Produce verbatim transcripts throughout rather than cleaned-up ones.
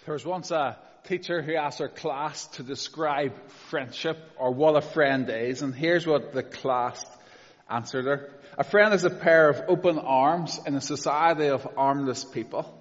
There was once a teacher who asked her class to describe friendship or what a friend is, and here's what the class answered her. A friend is a pair of open arms in a society of armless people.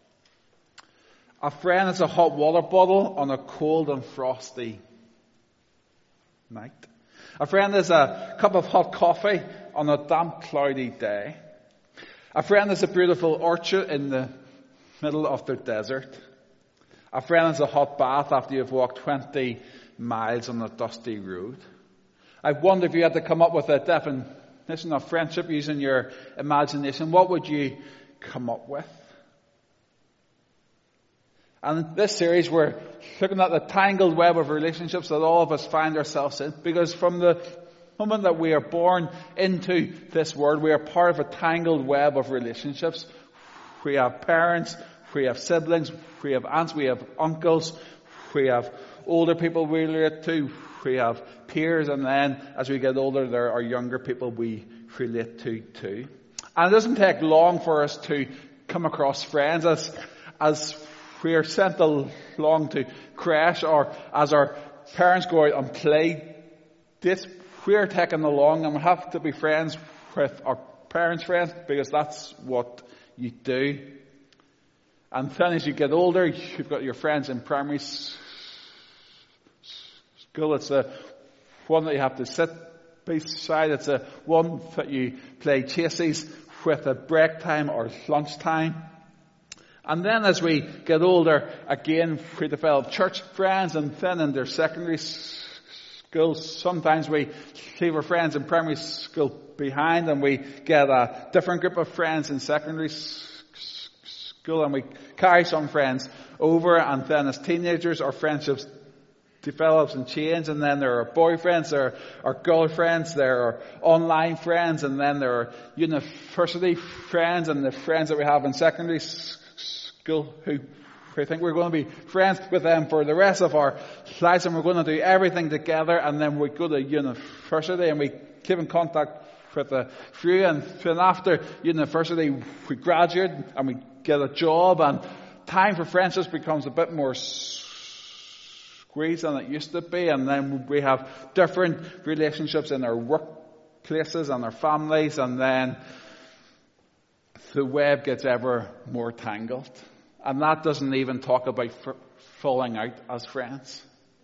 A friend is a hot water bottle on a cold and frosty night. A friend is a cup of hot coffee on a damp, cloudy day. A friend is a beautiful orchard in the middle of the desert. A friend is a hot bath after you've walked twenty miles on a dusty road. I wonder if you had to come up with a definition of friendship using your imagination, what would you come up with? And in this series, we're looking at the tangled web of relationships that all of us find ourselves in. Because from the moment that we are born into this world, we are part of a tangled web of relationships. We have parents, we have siblings, we have aunts, we have uncles, we have older people we relate to, we have peers, and then as we get older, there are younger people we relate to too. And it doesn't take long for us to come across friends as, as we are sent along to crash, or as our parents go out and play dates, we are taken along and we have to be friends with our parents' friends because that's what you do. And then as you get older, you've got your friends in primary school. It's the one that you have to sit beside. It's the one that you play chases with at break time or lunchtime. And then as we get older, again, we develop church friends, and then in their secondary schools, sometimes we leave our friends in primary school behind and we get a different group of friends in secondary school, and we carry some friends over, and then as teenagers our friendships develops and change, and then there are boyfriends, there are girlfriends, there are online friends, and then there are university friends, and the friends that we have in secondary school who we think we're going to be friends with them for the rest of our lives, and we're going to do everything together, and then we go to university and we keep in contact with a few, and then after university we graduate and we get a job, and time for friendships becomes a bit more squeezed than it used to be, and then we have different relationships in our workplaces and our families, and then the web gets ever more tangled. And that doesn't even talk about f- falling out as friends.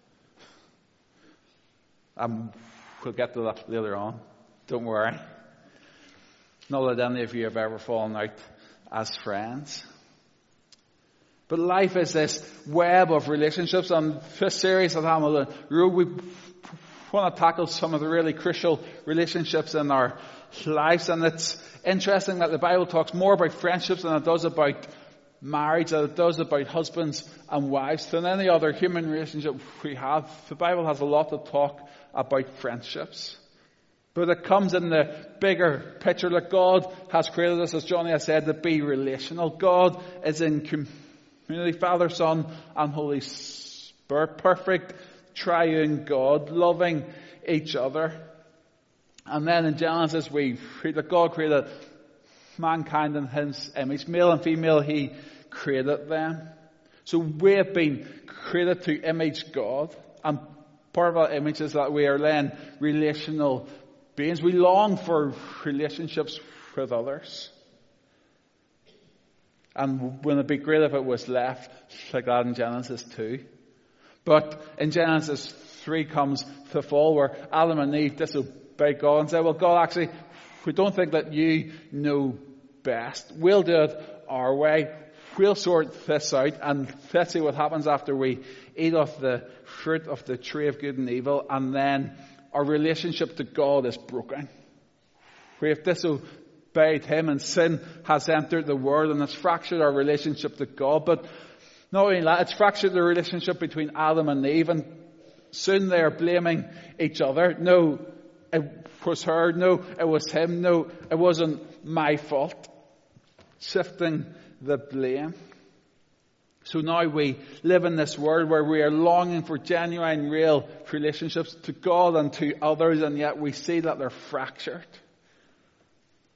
Um, we'll get to that later on. Don't worry. Not that any of you have ever fallen out as friends. But life is this web of relationships. And this series at Hamilton Road, we want to tackle some of the really crucial relationships in our lives. And it's interesting that the Bible talks more about friendships than it does about marriage, than it does about husbands and wives, than any other human relationship we have. The Bible has a lot to talk about friendships. But it comes in the bigger picture that God has created us, as Johnny has said, to be relational. God is in community, Father, Son, and Holy Spirit. Perfect triune God, loving each other. And then in Genesis we read that God created mankind in His image. Male and female He created them. So we have been created to image God. And part of our image is that we are then relational beings. We long for relationships with others. And wouldn't it be great if it was left like that in Genesis two? But in Genesis three comes the fall, where Adam and Eve disobey God and say, well, God, actually, we don't think that you know best. We'll do it our way. We'll sort this out, and let's see what happens after we eat of the fruit of the tree of good and evil, and then our relationship to God is broken. We have disobeyed Him, and sin has entered the world, and it's fractured our relationship to God. But not only that, it's fractured the relationship between Adam and Eve, and soon they are blaming each other. No, it was her. No, it was him. No, it wasn't my fault. Shifting the blame. So now we live in this world where we are longing for genuine, real relationships to God and to others, and yet we see that they're fractured.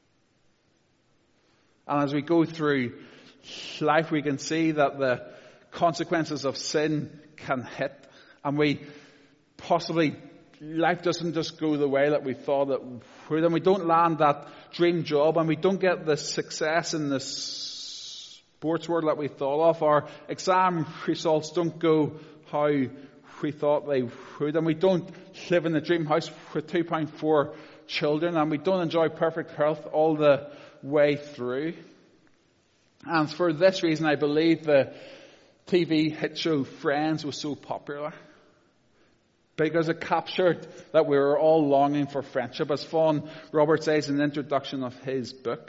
And as we go through life, we can see that the consequences of sin can hit, and we possibly, life doesn't just go the way that we thought it would, and we don't land that dream job, and we don't get the success in the sports world that we thought of. Our exam results don't go how we thought they would, and we don't live in the dream house with two point four children, and we don't enjoy perfect health all the way through. And for this reason, I believe the T V hit show Friends was so popular, because it captured that we were all longing for friendship. As Fawn Roberts says in the introduction of his book,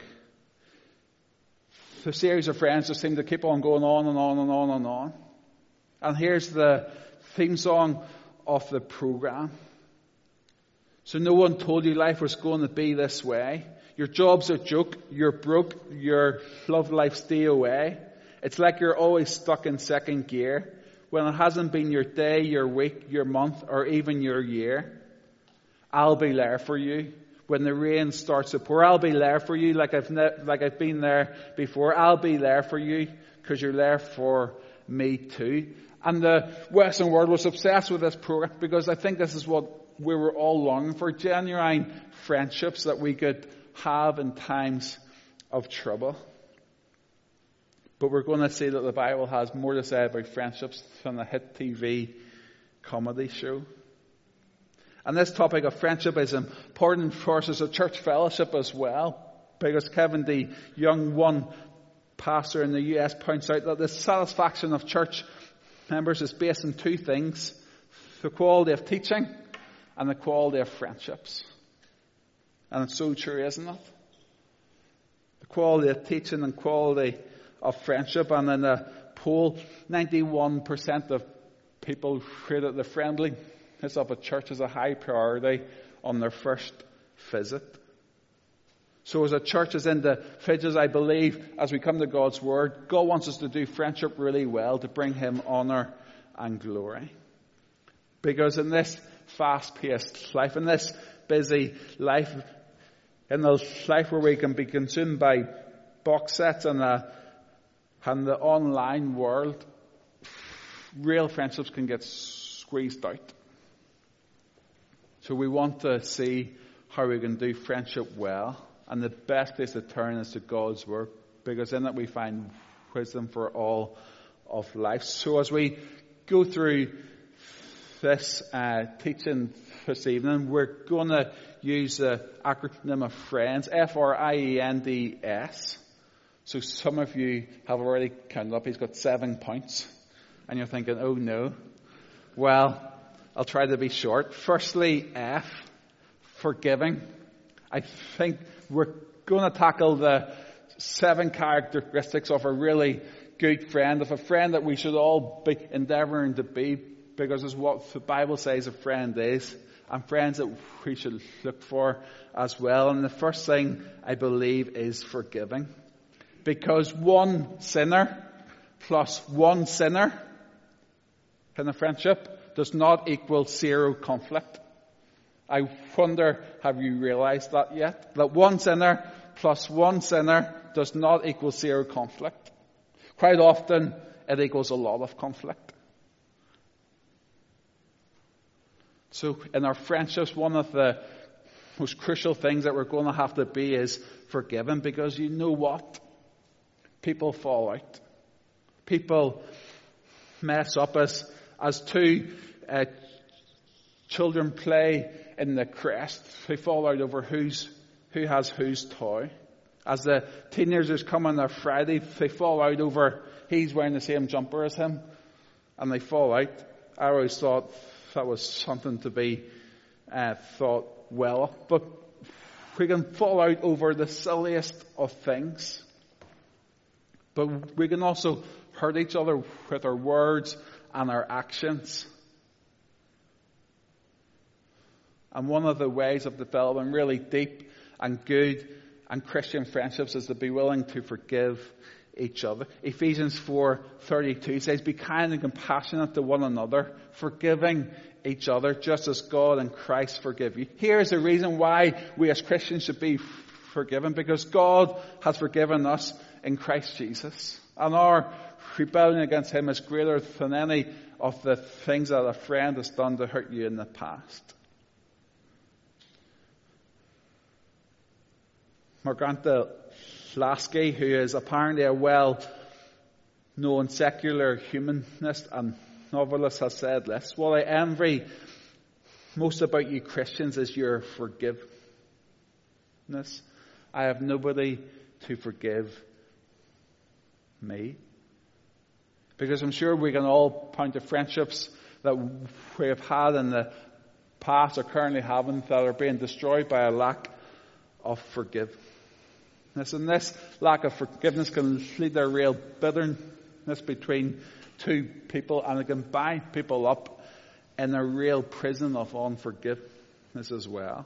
the series of Friends just seemed to keep on going on and on and on and on. And here's the theme song of the program. So no one told you life was going to be this way. Your job's a joke, you're broke, your love life's stay away. It's like you're always stuck in second gear when it hasn't been your day, your week, your month, or even your year. I'll be there for you when the rain starts to pour. I'll be there for you like I've ne- like I've been there before. I'll be there for you because you're there for me too. And the Western world was obsessed with this program because I think this is what we were all longing for, genuine friendships that we could have in times of trouble. But we're going to see that the Bible has more to say about friendships than a hit T V comedy show. And this topic of friendship is important for us as a church fellowship as well, because Kevin D. Young, one pastor in the U S, points out that the satisfaction of church members is based on two things: the quality of teaching and the quality of friendships. And it's so true, isn't it? The quality of teaching and quality of friendship. And in a poll, ninety-one percent of people rated the friendliness of a church as a high priority on their first visit. So as a church, as individuals, I believe, as we come to God's Word, God wants us to do friendship really well to bring Him honour and glory. Because in this fast-paced life, in this busy life, in the life where we can be consumed by box sets and the, and the online world, real friendships can get squeezed out. So we want to see how we can do friendship well. And the best place to turn is to God's Word, because in it we find wisdom for all of life. So as we go through this uh, teaching this evening, we're going to use the acronym of FRIENDS, F R I E N D S. So some of you have already counted up. He's got seven points. And you're thinking, oh no. Well, I'll try to be short. Firstly, F, forgiving. I think we're going to tackle the seven characteristics of a really good friend, of a friend that we should all be endeavouring to be, because it's what the Bible says a friend is, and friends that we should look for as well. And the first thing, I believe, is forgiving. Because one sinner plus one sinner in a friendship does not equal zero conflict. I wonder, have you realized that yet? That one sinner plus one sinner does not equal zero conflict. Quite often, it equals a lot of conflict. So in our friendships, one of the most crucial things that we're going to have to be is forgiving, because you know what? People fall out. People mess up. As, as two uh, children play in the crest, they fall out over who's who has whose toy. As the teenagers come on their Friday, they fall out over he's wearing the same jumper as him, and they fall out. I always thought that was something to be uh, thought well of. But we can fall out over the silliest of things. But we can also hurt each other with our words and our actions. And one of the ways of developing really deep and good and Christian friendships is to be willing to forgive each other. Ephesians four thirty-two says, be kind and compassionate to one another, forgiving each other, just as God and Christ forgive you. Here is the reason why we as Christians should be forgiven, because God has forgiven us in Christ Jesus. And our rebellion against him is greater than any of the things that a friend has done to hurt you in the past. Margarita Lasky, who is apparently a well-known secular humanist and novelist, has said this: "What I envy most about you Christians is your forgiveness. I have nobody to forgive me." Because I'm sure we can all point to friendships that we have had in the past or currently having that are being destroyed by a lack of forgiveness. And this lack of forgiveness can lead to a real bitterness between two people, and it can bind people up in a real prison of unforgiveness as well.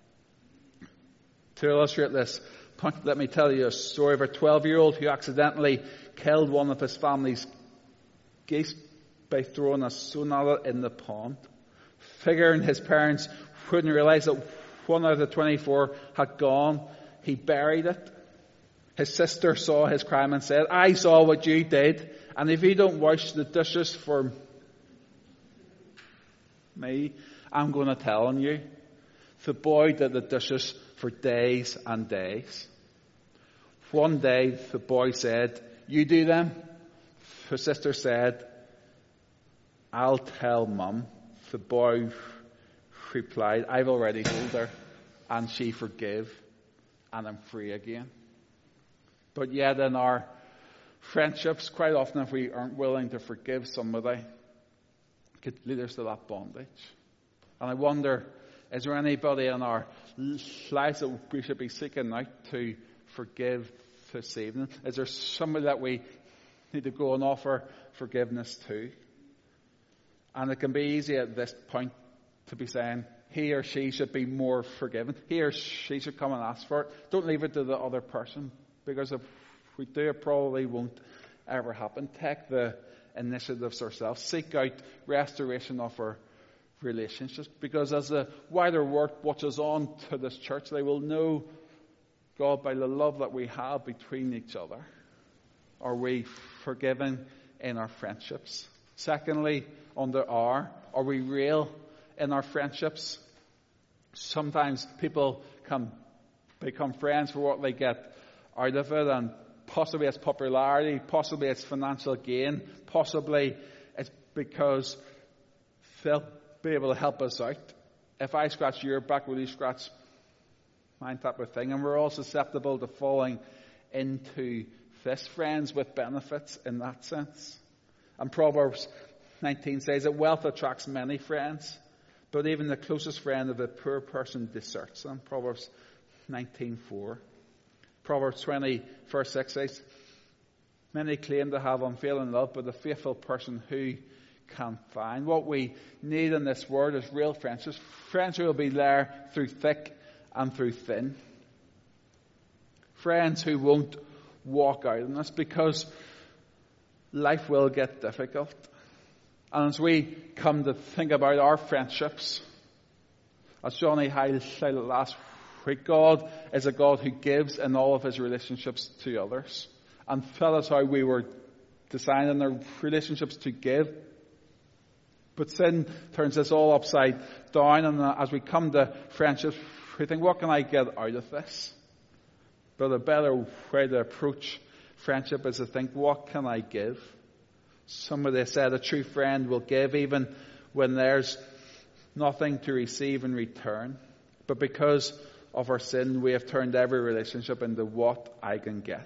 To illustrate this point, let me tell you a story of a twelve-year-old who accidentally killed one of his family's geese by throwing a sonata in the pond. Figuring his parents wouldn't realize that one out of the twenty-four had gone, he buried it. His sister saw his crime and said, "I saw what you did, and if you don't wash the dishes for me, I'm going to tell on you." The boy did the dishes for days and days. One day, the boy said, "You do them?" Her sister said, "I'll tell Mum." The boy replied, "I've already told her, and she forgave, and I'm free again." But yet in our friendships, quite often if we aren't willing to forgive somebody, it could lead us to that bondage. And I wonder, is there anybody in our lives that we should be seeking out to forgive this evening? Is there somebody that we need to go and offer forgiveness to? And it can be easy at this point to be saying, he or she should be more forgiven. He or she should come and ask for it. Don't leave it to the other person, because if we do, it probably won't ever happen. Take the initiatives ourselves. Seek out restoration of our relationships, because as the wider world watches on to this church, they will know God by the love that we have between each other. Are we forgiving in our friendships? Secondly, under R, are we real in our friendships? Sometimes people can become friends for what they get out of it, and possibly it's popularity, possibly it's financial gain, possibly it's because they'll be able to help us out. If I scratch your back, will you scratch mine, type of thing? And we're all susceptible to falling into this, friends with benefits in that sense. And Proverbs nineteen says that wealth attracts many friends, but even the closest friend of a poor person deserts them. Proverbs nineteen four. Proverbs twenty, verse six says, "Many claim to have unfailing love, but the faithful person who can find?" What we need in this world is real friendships. Friends who will be there through thick and through thin. Friends who won't walk out on us, because life will get difficult. And as we come to think about our friendships, as Johnny highlighted last week, God is a God who gives in all of his relationships to others. And that is how we were designed in our relationships, to give. But sin turns this all upside down, and as we come to friendships, we think, what can I get out of this? But a better way to approach friendship is to think, what can I give? Somebody said a true friend will give even when there's nothing to receive in return. But because of our sin, we have turned every relationship into what I can get.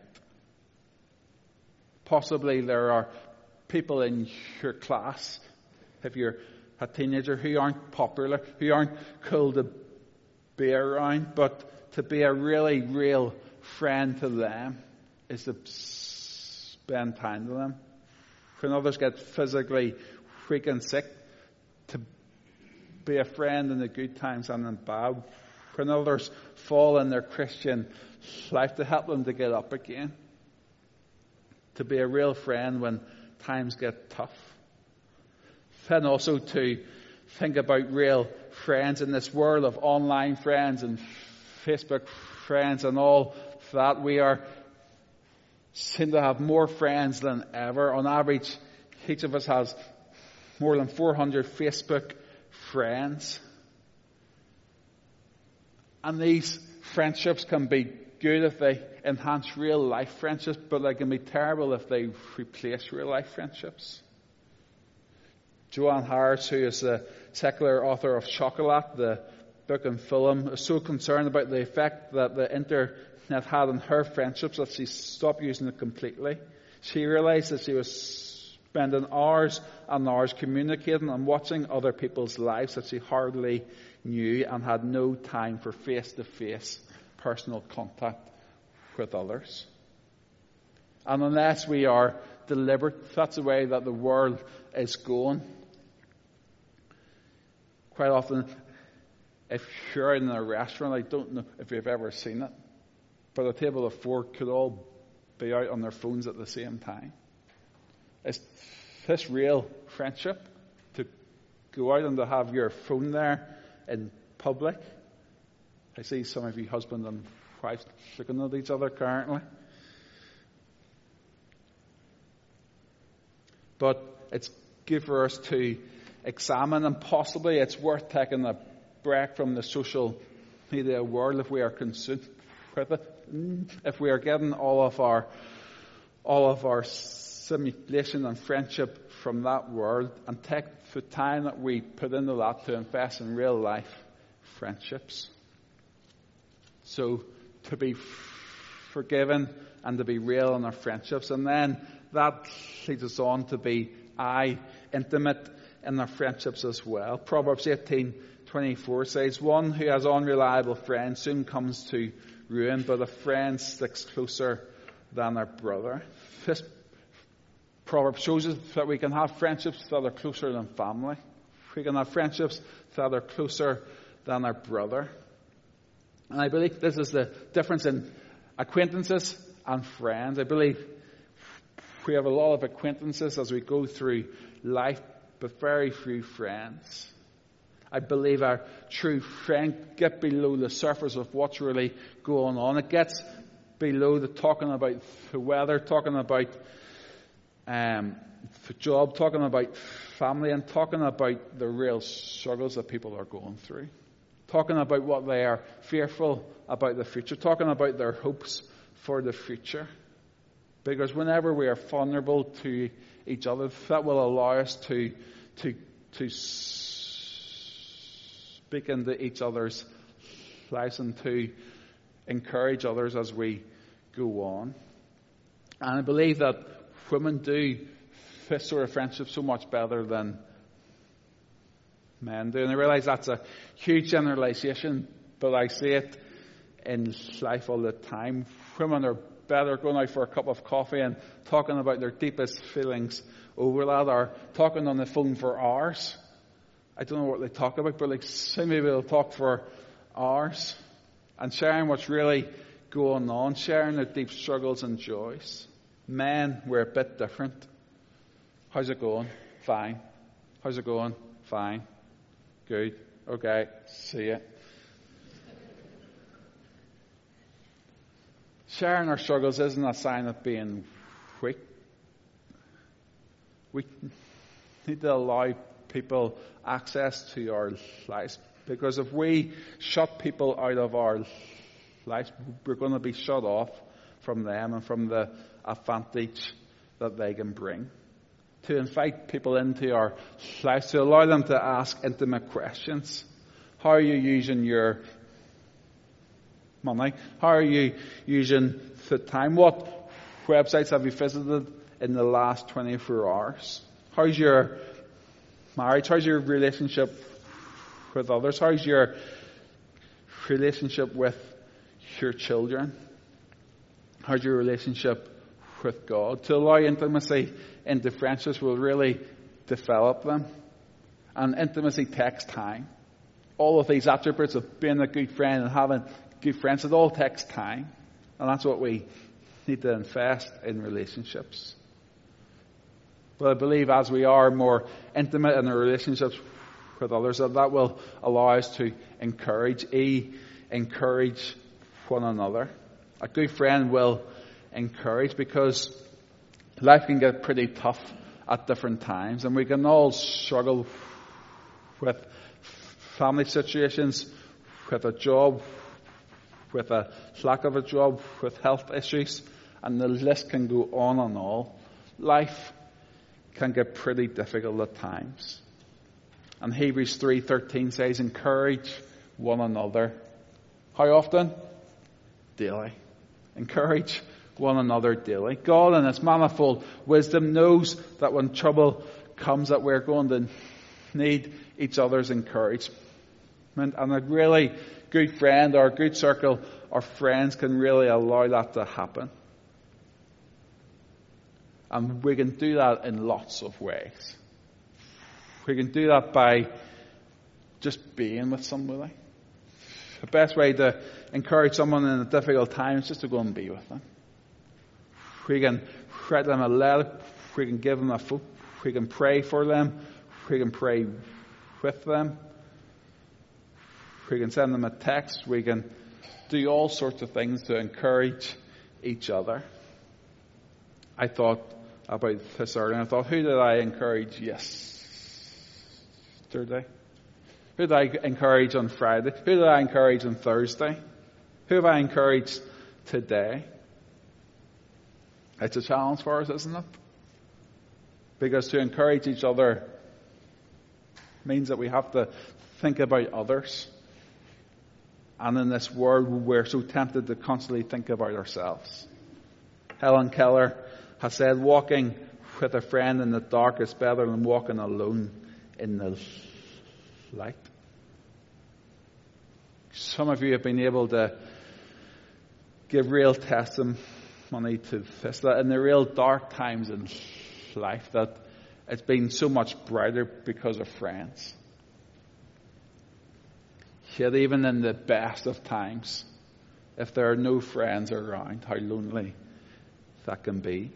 Possibly there are people in your class, if you're a teenager, who aren't popular, who aren't cool to be around, but to be a really real friend to them is to spend time with them. When others get physically weak and sick, to be a friend in the good times and in bad. When others fall in their Christian life, to help them to get up again. To be a real friend when times get tough. Then also to think about real friends in this world of online friends and Facebook friends and all that. We are seem to have more friends than ever. On average, each of us has more than four hundred Facebook friends. And these friendships can be good if they enhance real life friendships, but they can be terrible if they replace real life friendships. Joanne Harris, who is the secular author of Chocolat, the book and film, is so concerned about the effect that the internet had on her friendships that she stopped using it completely. She realized that she was spending hours and hours communicating and watching other people's lives that she hardly knew and had no time for face-to-face personal contact with others. And unless we are deliberate, that's the way that the world is going. Quite often, if you're in a restaurant, I don't know if you've ever seen it, but a table of four could all be out on their phones at the same time. Is this real friendship? To go out and to have your phone there in public? I see some of you husband and wives looking at each other currently. But it's good for us to examine, and possibly it's worth taking a break from the social media world if we are consumed with it. If we are getting all of our all of our simulation and friendship from that world, and take the time that we put into that to invest in real life friendships. So to be forgiven and to be real in our friendships, and then that leads us on to be I intimate in our friendships as well. Proverbs eighteen twenty-four says, "One who has unreliable friends soon comes to ruin, but a friend sticks closer than a brother." This proverb shows us that we can have friendships that are closer than family. We can have friendships that are closer than our brother. And I believe this is the difference in acquaintances and friends. I believe we have a lot of acquaintances as we go through life, but very few friends. I believe our true friend gets below the surface of what's really going on. It gets below the talking about the weather, talking about um, the job, talking about family, and talking about the real struggles that people are going through. Talking about what they are fearful about the future. Talking about their hopes for the future. Because whenever we are vulnerable to each other, that will allow us to to to speak into each other's lives and to encourage others as we go on. And I believe that women do this sort of friendship so much better than men do. And I realize that's a huge generalization, but I see it in life all the time. Women are better going out for a cup of coffee and talking about their deepest feelings over that, or talking on the phone for hours. I don't know what they talk about, but like some people will talk for hours and sharing what's really going on, sharing their deep struggles and joys. Men, we're a bit different. How's it going? Fine. How's it going? Fine. Good. Okay. See ya. Sharing our struggles isn't a sign of being weak. We need to allow people access to our lives, because if we shut people out of our lives, we're going to be shut off from them and from the advantage that they can bring. To invite people into our lives, to allow them to ask intimate questions. How are you using your money? How are you using the time? What websites have you visited in the last twenty-four hours? How's your marriage? How's your relationship with others? How's your relationship with your children? How's your relationship with God? To allow intimacy into friendships will really develop them. And intimacy takes time. All of these attributes of being a good friend and having good friends, it all takes time. And that's what we need to invest in relationships. But I believe as we are more intimate in our relationships with others, that that will allow us to encourage, e, encourage one another. A good friend will encourage, because life can get pretty tough at different times, and we can all struggle with family situations, with a job, with a lack of a job, with health issues, and the list can go on and on. Life can get pretty difficult at times. And Hebrews three thirteen says, encourage one another. How often? Daily. Encourage one another daily. God in His manifold wisdom knows that when trouble comes that we're going to need each other's encouragement. And a really good friend or a good circle of friends can really allow that to happen. And we can do that in lots of ways. We can do that by just being with somebody. The best way to encourage someone in a difficult time is just to go and be with them. We can write them a letter. We can give them a foot. We can pray for them. We can pray with them. We can send them a text. We can do all sorts of things to encourage each other. I thought about this earlier. I thought, who did I encourage yesterday? Who did I encourage on Friday? Who did I encourage on Thursday? Who have I encouraged today? It's a challenge for us, isn't it? Because to encourage each other means that we have to think about others. And in this world, we're so tempted to constantly think about ourselves. Helen Keller has said, walking with a friend in the dark is better than walking alone in the light. Some of you have been able to give real testimony to this, that in the real dark times in life, that it's been so much brighter because of friends. Yet even in the best of times, if there are no friends around, how lonely that can be.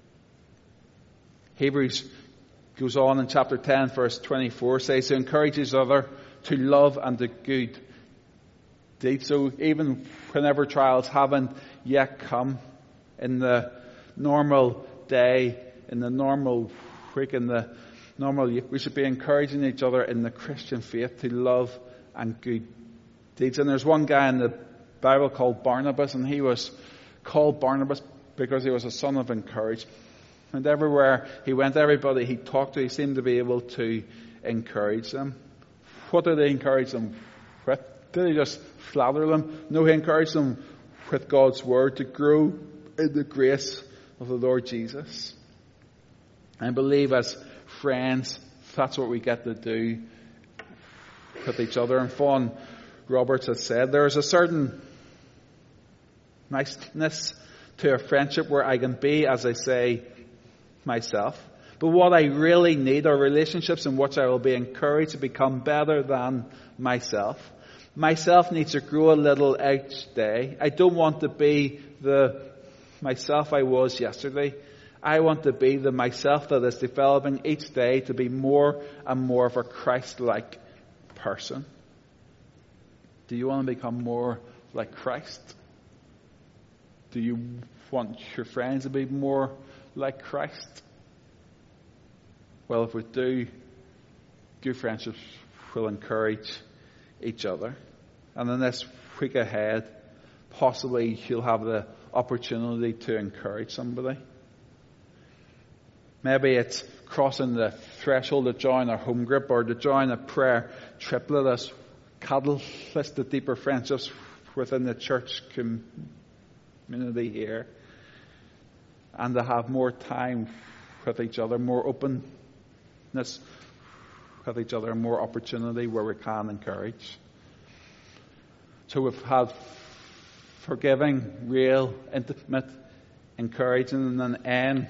Hebrews goes on in chapter ten, verse twenty-four, says to encourage each other to love and do good deeds. So even whenever trials haven't yet come, in the normal day, in the normal week, in the normal year, we should be encouraging each other in the Christian faith to love and good deeds. And there's one guy in the Bible called Barnabas, and he was called Barnabas because he was a son of encouragement. And everywhere he went, everybody he talked to, he seemed to be able to encourage them. What did he encourage them with? Did he just flatter them? No, he encouraged them with God's word to grow in the grace of the Lord Jesus. I believe as friends, that's what we get to do with each other. And Fawn Roberts has said, there is a certain niceness to a friendship where I can be, as I say, myself. But what I really need are relationships in which I will be encouraged to become better than myself. Myself needs to grow a little each day. I don't want to be the myself I was yesterday. I want to be the myself that is developing each day to be more and more of a Christ-like person. Do you want to become more like Christ? Do you want your friends to be more like Christ? Well, if we do, good friendships will encourage each other. And in this week ahead, possibly you'll have the opportunity to encourage somebody. Maybe it's crossing the threshold to join a home group or to join a prayer triplet as catalyst to deeper friendships within the church community here. And to have more time with each other, more openness with each other, more opportunity where we can encourage. So we've had forgiving, real, intimate, encouraging, and an end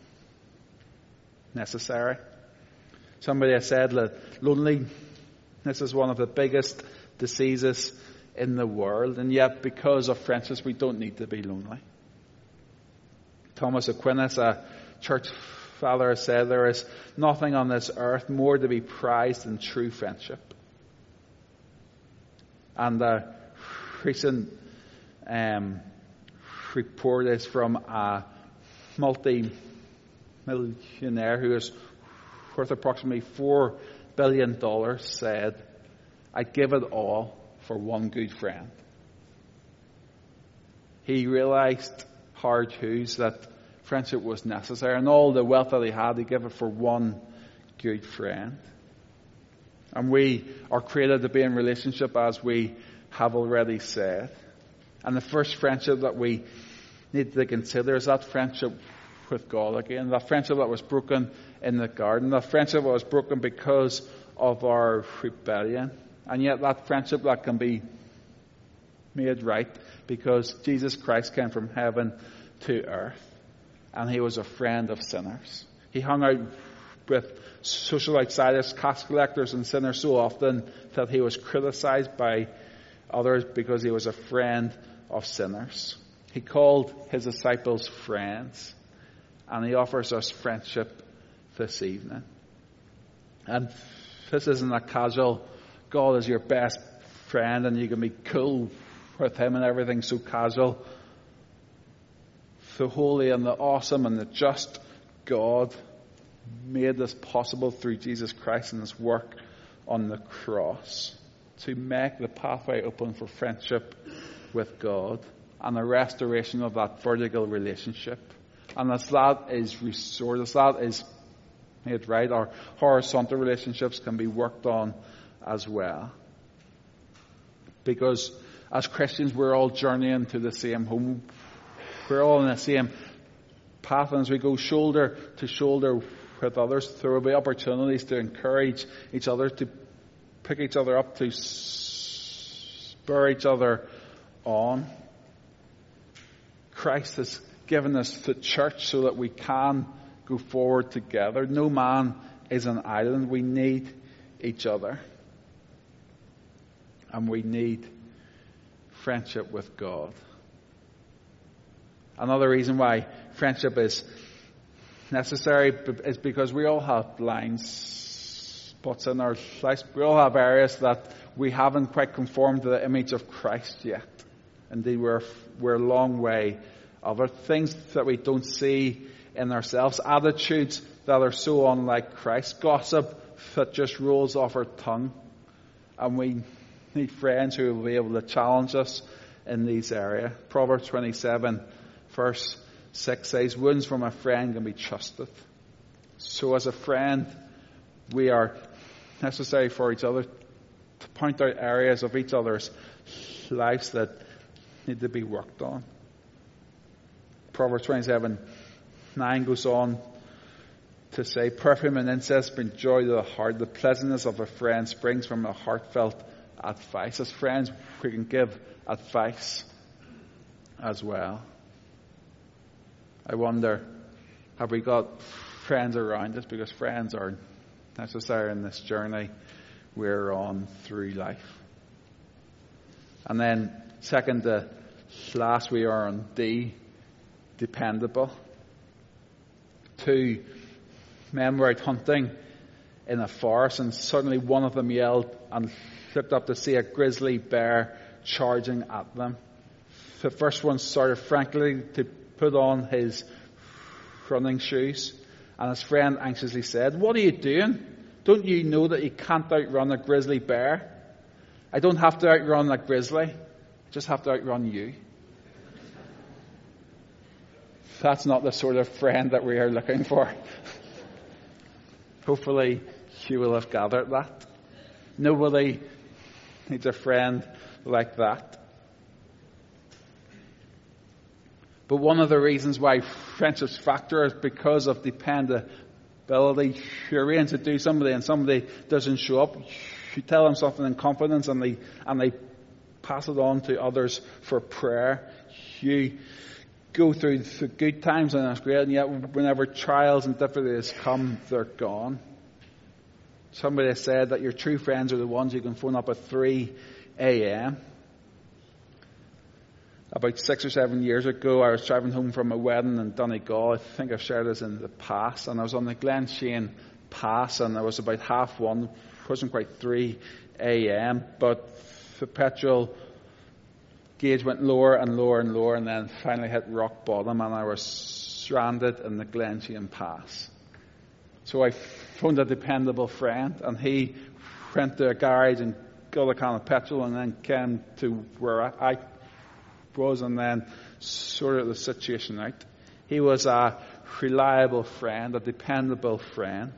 necessary. Somebody has said that loneliness is one of the biggest diseases in the world, and yet because of friendships we don't need to be lonely. Thomas Aquinas, a church father, has said there is nothing on this earth more to be prized than true friendship. And a recent um, report is from a multi-millionaire who is worth approximately four billion dollars, said, "I'd give it all for one good friend." He realized, Howard Hughes, that friendship was necessary, and all the wealth that he had, he gave it for one good friend. And we are created to be in relationship, as we have already said. And the first friendship that we need to consider is that friendship with God again. That friendship that was broken in the garden. That friendship that was broken because of our rebellion. And yet that friendship that can be made right because Jesus Christ came from heaven to earth. And he was a friend of sinners. He hung out with social outsiders, tax collectors and sinners so often that he was criticized by others because he was a friend of sinners. He called his disciples friends, and he offers us friendship this evening. And this isn't a casual, God is your best friend and you can be cool with him and everything so casual. The holy and the awesome and the just God made this possible through Jesus Christ and his work on the cross to make the pathway open for friendship with God and the restoration of that vertical relationship. And as that is restored, as that is made right, our horizontal relationships can be worked on as well. Because as Christians, we're all journeying to the same home. We're all in the same path, and as we go shoulder to shoulder with others, there will be opportunities to encourage each other, to pick each other up, to spur each other on. Christ has given us the church so that we can go forward together. No man is an island. We need each other. And we need friendship with God. Another reason why friendship is necessary is because we all have blind spots in our lives. We all have areas that we haven't quite conformed to the image of Christ yet. Indeed, we're, we're a long way of it. Things that we don't see in ourselves. Attitudes that are so unlike Christ. Gossip that just rolls off our tongue. And we need friends who will be able to challenge us in these areas. Proverbs twenty-seven, verse six says, "Wounds from a friend can be trusted." So as a friend, we are necessary for each other to point out areas of each other's lives that need to be worked on. Proverbs twenty-seven nine goes on to say, "Perfume and incense bring joy to the heart. The pleasantness of a friend springs from a heartfelt advice." As friends, we can give advice as well. I wonder, have we got friends around us? Because friends are necessary in this journey we're on through life. And then, second to last, we are on D, dependable. Two men were out hunting in a forest, and suddenly one of them yelled and looked up to see a grizzly bear charging at them. The first one started frantically to put on his running shoes, and his friend anxiously said, "What are you doing? Don't you know that you can't outrun a grizzly bear?" "I don't have to outrun a grizzly. I just have to outrun you." That's not the sort of friend that we are looking for. Hopefully you will have gathered that. Nobody needs a friend like that. But one of the reasons why friendships factor is because of dependability. You arrange to do somebody and somebody doesn't show up. You tell them something in confidence and they and they pass it on to others for prayer. You go through the good times and that's great, and yet whenever trials and difficulties come, they're gone. Somebody said that your true friends are the ones you can phone up at three a.m. About six or seven years ago, I was driving home from a wedding in Donegal. I think I've shared this in the past. And I was on the Glen Shane Pass, and it was about half one. It wasn't quite three a.m., but the petrol gauge went lower and lower and lower, and then finally hit rock bottom, and I was stranded in the Glensheen Pass. So I phoned a dependable friend, and he went to a garage and got a can of petrol, and then came to where I was, and then sorted the situation out. He was a reliable friend, a dependable friend.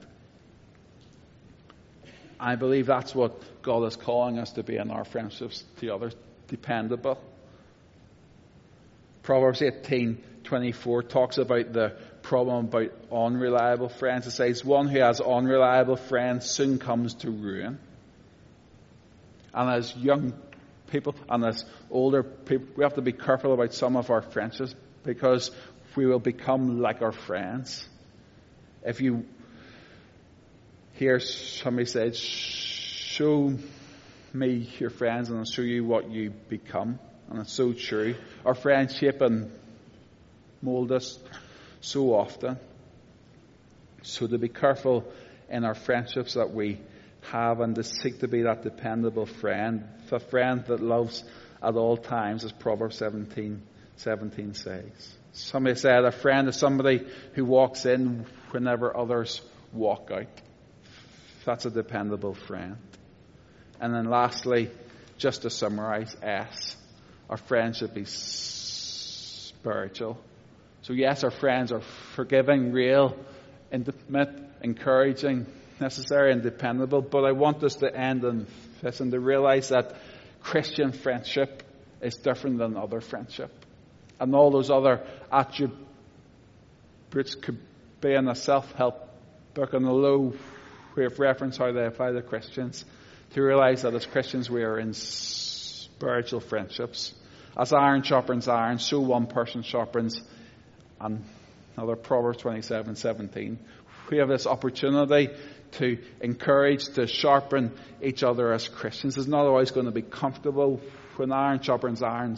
I believe that's what God is calling us to be in our friendships to others, dependable. Proverbs eighteen twenty-four talks about the problem about unreliable friends. It says, one who has unreliable friends soon comes to ruin. And as young people and as older people, we have to be careful about some of our friendships, because we will become like our friends. If you hear somebody say, show me your friends and I'll show you what you become. And it's so true. Our friends shape and mold us so often. So to be careful in our friendships that we have, and to seek to be that dependable friend, the friend that loves at all times, as Proverbs seventeen seventeen says. Somebody said a friend is somebody who walks in whenever others walk out. That's a dependable friend. And then lastly, just to summarize, S, our friends should be spiritual. So yes, our friends are forgiving, real, intimate, encouraging, necessary and dependable, but I want us to end in this and to realize that Christian friendship is different than other friendship. And all those other attributes could be in a self-help book, and although we have referenced how they apply to Christians, to realize that as Christians we are in spiritual friendships. As iron sharpens iron, so one person sharpens another. Proverbs twenty-seven seventeen. We have this opportunity to encourage, to sharpen each other as Christians. It's not always going to be comfortable. When iron sharpens iron,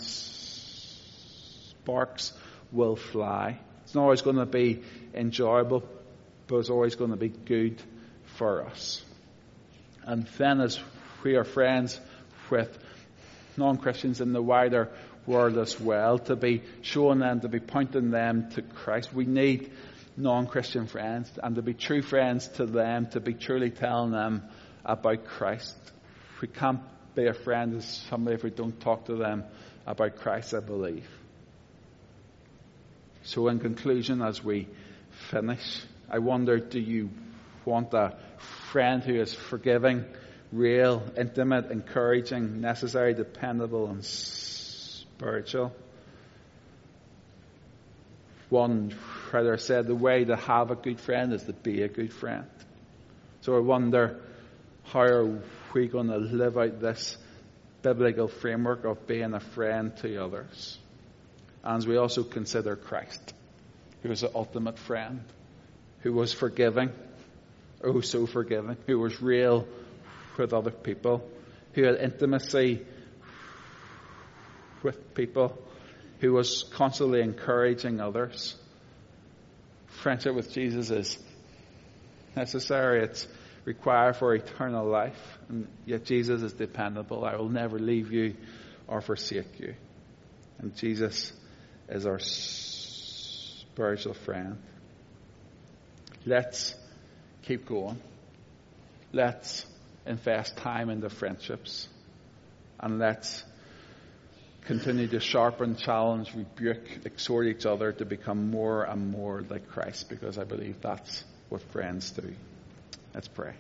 sparks will fly. It's not always going to be enjoyable, but it's always going to be good for us. And then as we are friends with non-Christians in the wider world as well, to be showing them, to be pointing them to Christ, we need non-Christian friends, and to be true friends to them, to be truly telling them about Christ. We can't be a friend to somebody if we don't talk to them about Christ, I believe. So in conclusion, as we finish, I wonder, do you want a friend who is forgiving, real, intimate, encouraging, necessary, dependable, and spiritual? One writer said the way to have a good friend is to be a good friend. So I wonder, how are we going to live out this biblical framework of being a friend to others? And as we also consider Christ, who was the ultimate friend, who was forgiving, oh so forgiving, who was real with other people, who had intimacy with people, who was constantly encouraging others. Friendship with Jesus is necessary. It's required for eternal life. And yet Jesus is dependable. I will never leave you or forsake you. And Jesus is our spiritual friend. Let's keep going. Let's invest time into friendships. And let's continue to sharpen, challenge, rebuke, exhort each other to become more and more like Christ, because I believe that's what friends do. Let's pray.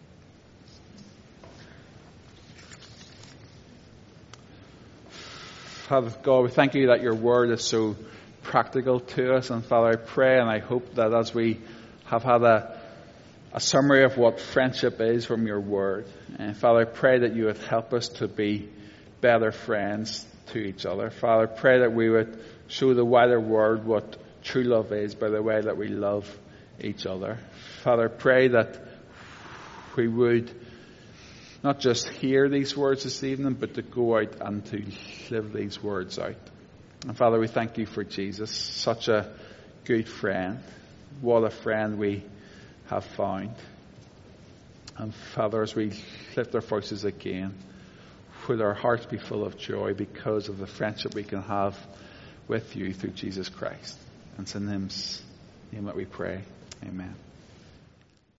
Father God, we thank you that your word is so practical to us. And Father, I pray and I hope that as we have had a, a summary of what friendship is from your word, and Father, I pray that you would help us to be better friends to each other. Father, I pray that we would show the wider world what true love is by the way that we love each other. Father, I pray that we would not just hear these words this evening, but to go out and to live these words out. And Father, we thank you for Jesus, such a good friend. What a friend we have found. And Father, as we lift our voices again, Would our hearts be full of joy because of the friendship we can have with you through Jesus Christ. And it's in His name that we pray. Amen.